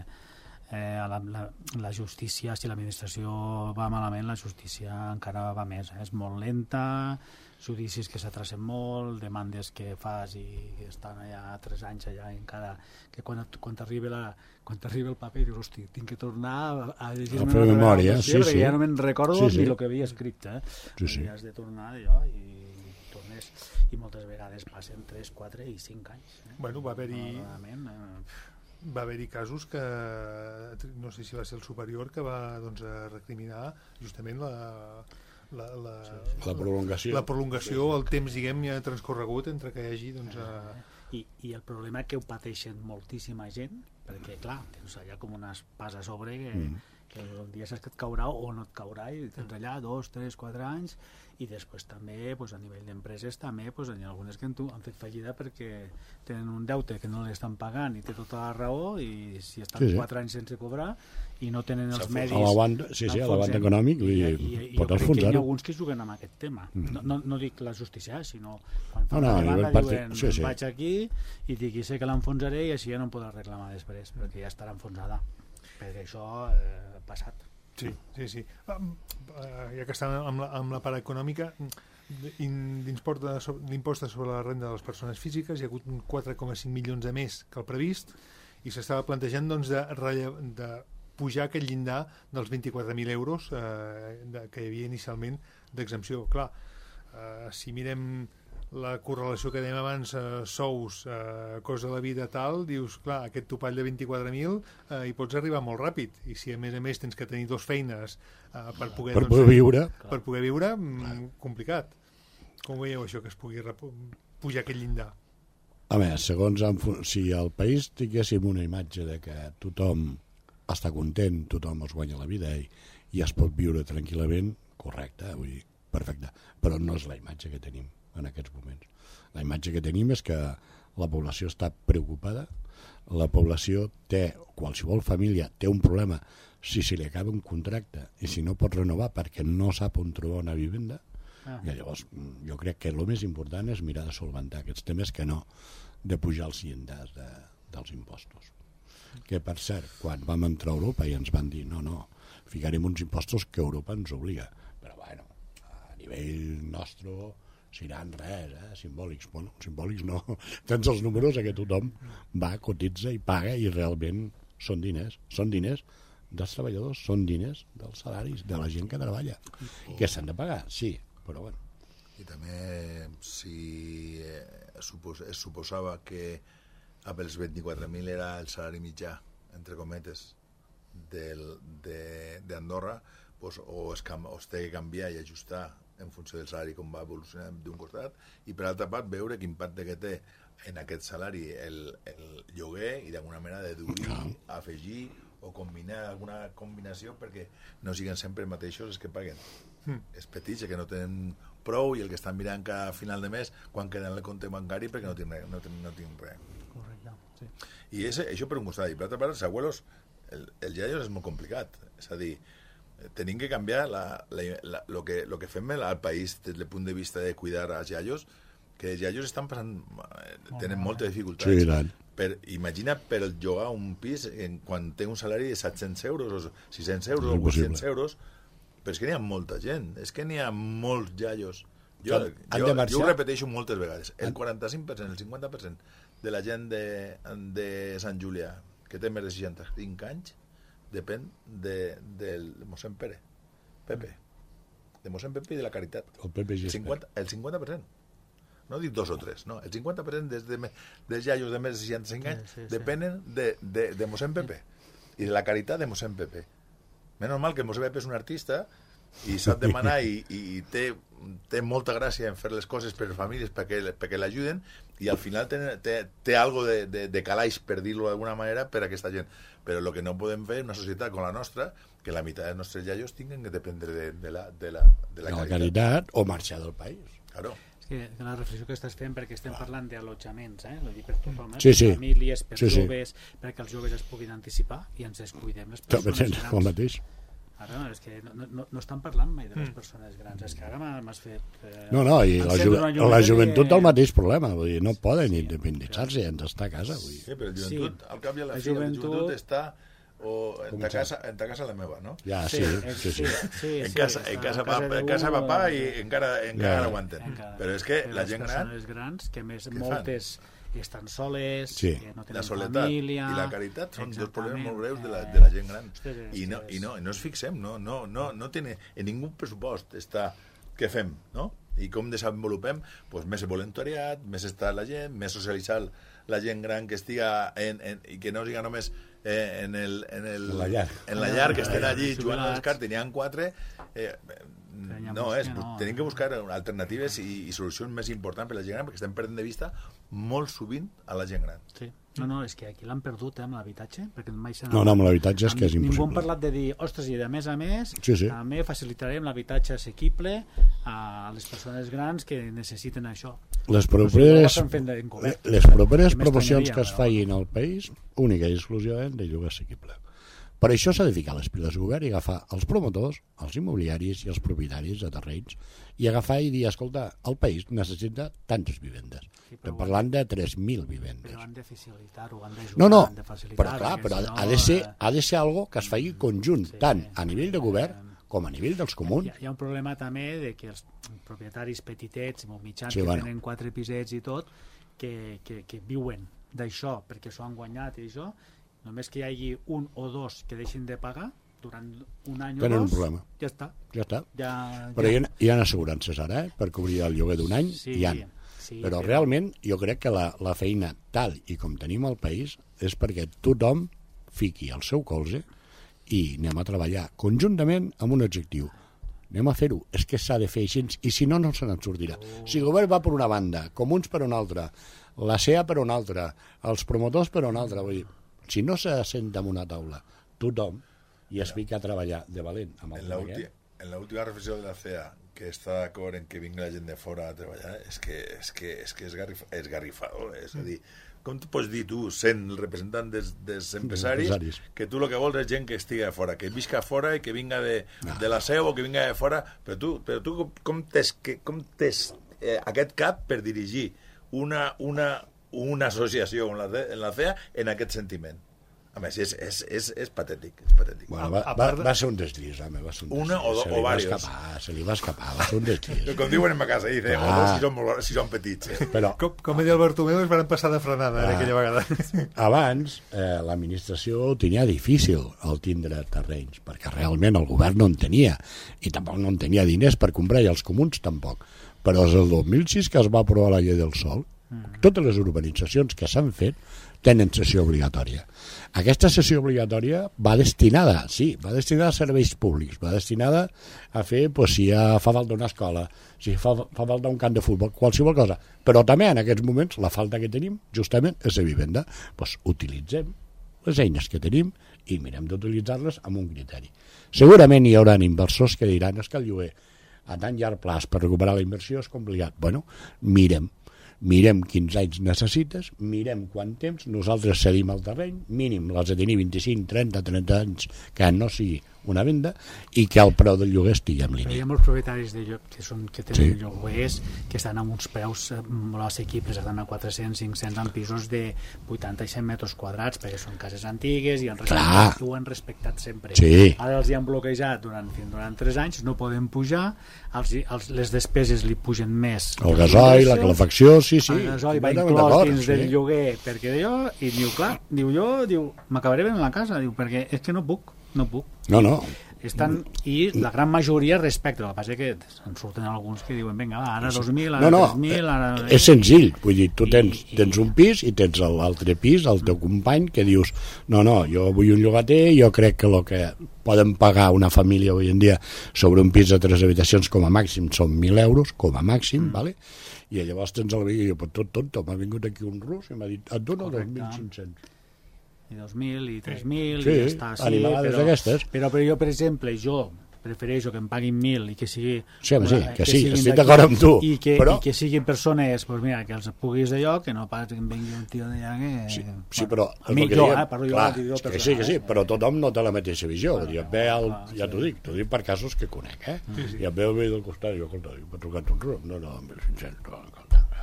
E: la justícia, si l'administració va malament, la justícia encara va més, és molt lenta, judicis que s'atracen molt, demandes que fas i estan allà 3 anys allà encara, que quan t'arriba el paper dius, hosti, tinc que tornar a llegir-me
C: una memòria, sí,
E: perquè ja no me'n recordo ni el que havia escrit,
C: sí.
E: Has de tornar allò i tornes, i moltes vegades passen 3, 4 i 5 anys.
B: Bueno, va haver-hi casos que no sé si va ser el superior que va recriminar justament
C: la prolongació,
B: el temps, diguem, ja transcorregut entre que hi hagi
E: i el problema és que ho pateixen moltíssima gent, perquè clar, tens allà com una espasa a sobre que un dia saps que et caurà o no et caurà i tens allà 2, 3, 4 anys, i després també a nivell d'empreses també hi ha algunes que han fet fallida perquè tenen un deute que no l'estan pagant i té tota la raó, i si estan 4 anys sense cobrar i no tenen els medis
C: a la banda econòmic pot enfonsar-ho.
E: Hi ha alguns que juguen amb aquest tema, no dic la justícia, sinó quan fan la demanda diuen vaig aquí i dic sé que l'enfonsaré i així ja no em podrà reclamar després perquè ja estarà enfonsada, perquè això ha passat.
B: Sí. Ja que estem amb la part econòmica, l'impost sobre la renda de les persones físiques hi ha hagut 4,5 milions de més que el previst, i s'estava plantejant de pujar aquest llindar dels 24.000 euros que hi havia inicialment d'exempció. Clar, si mirem la correlació que dèiem abans, sous, cost de la vida tal, dius, clar, aquest topall de 24.000 hi pots arribar molt ràpid, i si a més tens que tenir 2 feines per poder viure, complicat. Com veieu això, que es pugui pujar aquest llindar?
C: A més, segons si al país tinguéssim una imatge de que tothom està content, tothom es guanya la vida i es pot viure tranquil·lament, correcte, vull dir, perfecte, però no és la imatge que tenim en aquests moments. La imatge que tenim és que la població està preocupada, la població qualsevol família té un problema si li acaba un contracte i si no pot renovar perquè no sap on trobar una vivenda, i llavors jo crec que el més important és mirar de solventar aquests temes que no de pujar els llindars dels impostos. Que per cert, quan vam entrar a Europa i ens van dir no, ficarem uns impostos que Europa ens obliga, però bueno, a nivell nostre seran simbòlics. Bueno, simbòlics no. Tens els números que tothom va, cotitza i paga i realment són diners dels treballadors, són diners dels salaris de la gent que treballa. Que s'han de pagar, sí, però bueno.
D: I també si es suposava que els 24.000 era el salari mitjà, entre cometes, d'Andorra, o es té que canviar i ajustar en funció del salari com va evolucionar d'un costat, i per altra part veure quin impacte que té en aquest salari el lloguer i d'alguna manera deduir, afegir o combinar alguna combinació perquè no siguen sempre mateixos els que paguen. Els petits que no tenen prou i el que estan mirant cada final de mes quan queda en el compte bancari perquè no tenen res.
E: Correcte, sí.
D: I això per un costat. I per altra part, els abuelos, els iaios és molt complicat. És a dir, tenim que canviar lo que fem al país des del punt de vista de cuidar als iaios, que els iaios estan passant, tenen moltes dificultats.
C: Sí,
D: imagina per llogar un pis quan té un salari de 700 euros o 600 euros o 800 euros, però és que n'hi ha molta gent, és que n'hi ha molts iaios. Jo ho repeteixo moltes vegades. El 45%, el 50% de la gent de Sant Julià que té més de 65 anys depèn del mossèn Pere, Pepe, de mossèn Pepe i de la Caritat. El 50%. No dic 2 o 3, no. El 50% dels iaios de més de 65 anys depenen de mossèn Pepe i de la Caritat de mossèn Pepe. Menys mal que mossèn Pepe és un artista i sap demanar i té molta gràcia en fer les coses per les famílies perquè l'ajuden, i al final té algo de calaix, per dir-lo d'alguna manera, per a aquesta gent. Però el que no podem fer en una societat com la nostra, que la meitat dels nostres iaios tinguin que dependre de la
C: caritat o marxar del país.
D: Claro.
E: És que la reflexió que estàs fent, perquè estem parlant d'allotjaments, per tothom,
C: per
E: famílies, per joves, perquè els joves es puguin anticipar i ens descuidem les persones grans.
C: El mateix.
E: Ara, és que no estan parlant mai de les persones grans. És que ara m'has fet...
C: No, i la joventut té el mateix problema. Vull dir, no poden independitzar-se, han d'estar a casa. Vull dir.
D: Sí, però el joventut, al cap i a la fi, el joventut està en ta casa la meva, no?
C: Ja, sí.
D: En casa papà i encara aguanten. Però és que la gent gran...
E: Les persones grans, que més moltes... estan soles,
C: que
E: no tenen
D: la soledat
E: família...
D: i la caritat són dos problemes molt greus de la gent gran. I no ens fixem, no té en ningú pressupost està què fem, no? I com desenvolupem? Pues més voluntariat, més estar la gent, més socialitzar la gent gran que estiga i que no siga només en la llar, que estem allí jugant a les cartes, n'hi ha 4. Tenim que buscar alternatives i solucions més importants per a la gent gran, perquè estem perdent de vista molt sovint a la gent gran.
E: Sí. No, és que aquí l'han perdut, amb l'habitatge, perquè mai se
C: No, amb l'habitatge és que és impossible.
E: Ningú ha parlat de dir, ostres, i de més a més, també facilitarem l'habitatge assequible a les persones grans que necessiten això.
C: Les properes promocions que es facin al país, única i exclusivament de lloguer assequible. Per això s'ha de ficar les piles al govern i agafar els promotors, els immobiliaris i els propietaris de terrenys i agafar i dir, escolta, el país necessita tantes vivendes. Estem parlant de 3.000 vivendes.
E: Però han de facilitar-ho, han d'ajudar, han de facilitar.
C: Però clar, ha de ser algo que es faci conjunt, tant a nivell de govern com a nivell dels comuns.
E: Hi ha un problema també de que els propietaris petitets, molt mitjans, que tenen 4 pisets i tot, que viuen d'això perquè s'ho han guanyat i això, només que hi hagi un o dos que deixin de pagar durant un any o dos,
C: un problema.
E: Ja està.
C: Però hi ha assegurances ara, per cobrir el lloguer d'un any, però realment jo crec que la feina tal i com tenim al país és perquè tothom fiqui el seu colze i anem a treballar conjuntament amb un objectiu. Anem a fer-ho. És que s'ha de fer així, i si no, no se n'en sortirà. Si el govern va per una banda, comuns per una altra, la CEA per una altra, els promotors per una altra, vull dir, si no se senta en una taula tothom i es fica a treballar de valent amb el
D: en l'última reflexió de la CEA, que està d'acord en que vingui la gent de fora a treballar, és que és garrifador. És a dir, com pots dir tu, sent el representant dels empresaris, que tu el que vols és gent que estigui a fora, que visca a fora i que vinga de la seu o que vinga de fora, però tu com tens aquest cap per dirigir una associació en la CEA en aquest sentiment? A més, és patètic.
C: Bueno, va ser un desliz, home.
D: Una o diversos.
C: Se li va escapar, va ser un desliz.
D: Com diuen en ma casa, dice, si són petits.
B: Però, com deia el Bartomeu, es van passar de frenada aquella vegada.
C: Abans, l'administració ho tenia difícil, el tindre terrenys, perquè realment el govern no en tenia, i tampoc no en tenia diners per comprar, i els comuns tampoc. Però és el 2006 que es va aprovar la llei del sòl, Totes les urbanitzacions que s'han fet tenen sessió obligatòria. Aquesta sessió obligatòria va destinada a serveis públics, va destinada a fer, si fa falta una escola, si fa falta un camp de futbol, qualsevol cosa. Però també en aquests moments la falta que tenim justament és de vivenda. Utilitzem les eines que tenim i mirem d'utilitzar-les amb un criteri. Segurament hi haurà inversors que diran que el lloguer a tan llarg plaç per recuperar la inversió és complicat. Mirem quins anys necessites, mirem quant temps, nosaltres cedim el terreny, mínim l'has de tenir 25, 30 anys, que no sigui una venda, i que el preu del lloguer estigui en línia.
E: Hi ha molts propietaris que tenen lloguers que estan amb uns preus molt assequibles, estan a 400, 500 en pisos de 80 i 100 metres quadrats, perquè són cases antigues i ho han respectat sempre.
C: Sí.
E: Ara els hi han bloquejat durant 3 anys, no poden pujar, les despeses li pugen més.
C: El gasoil, la calefacció, sí.
E: El gasoil va inclòs dins del lloguer, perquè i diu, m'acabaré venent la casa, perquè és que no puc.
C: No.
E: I la gran majoria respecta. El que passa és que en surten alguns que diuen vinga, ara 2.000, ara 3.000... Ara...
C: És senzill, vull dir, tu tens un pis i tens l'altre pis, el teu company, que dius, no, jo vull un llogater, jo crec que el que poden pagar una família avui en dia sobre un pis de 3 habitacions com a màxim són 1.000 euros, com a màxim, vale? I llavors tens el veí i diu, tot tonto, m'ha vingut aquí un rus i m'ha dit, et dono 2.500.
E: I 2.000 i 3.000
C: sí,
E: i ja està, sí, però jo, per exemple, prefereixo que em paguin 1.000 i que sigui...
C: Sí, estic d'acord amb tu.
E: I que siguin persones, doncs mira, que els puguis d'allò, que no pas que em vingui un tio d'allà que...
C: Sí, però...
E: Parlo jo,
C: que sí, però tothom no té la mateixa visió. Ja t'ho dic per casos que conec, i em ve el veí del costat i jo, escolta, m'ha trucat un rum, no, 1.500,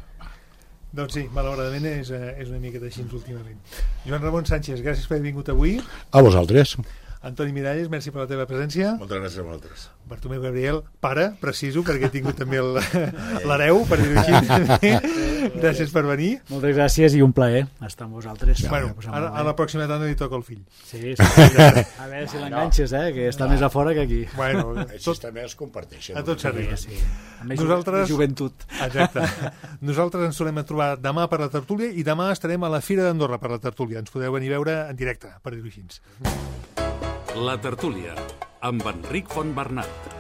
B: Doncs sí, malauradament és una miqueta així últimament. Joan Ramon Sánchez, gràcies per haver vingut avui.
C: A vosaltres.
B: Antoni Miralles, merci per la teva presència.
D: Moltes gràcies a vosaltres.
B: Bartomeu Gabriel, pare, preciso, perquè he tingut també l'hereu, per dir-ho així. Gràcies per venir.
E: Moltes gràcies i un plaer estar amb vosaltres.
B: Bueno, ara a la pròxima tanda li toca el fill.
E: Sí. A veure si l'enganxes, que està més a fora que aquí.
C: Bueno, així també es comparteixen.
B: A tot s'arriba.
E: Sí. Nosaltres... joventut.
B: Exacte. Nosaltres ens tornem a trobar demà per la tertúlia i demà estarem a la Fira d'Andorra per la tertúlia. Ens podeu venir a veure en directe, per dir-ho així.
A: La tertúlia, amb Enric Fontbernat.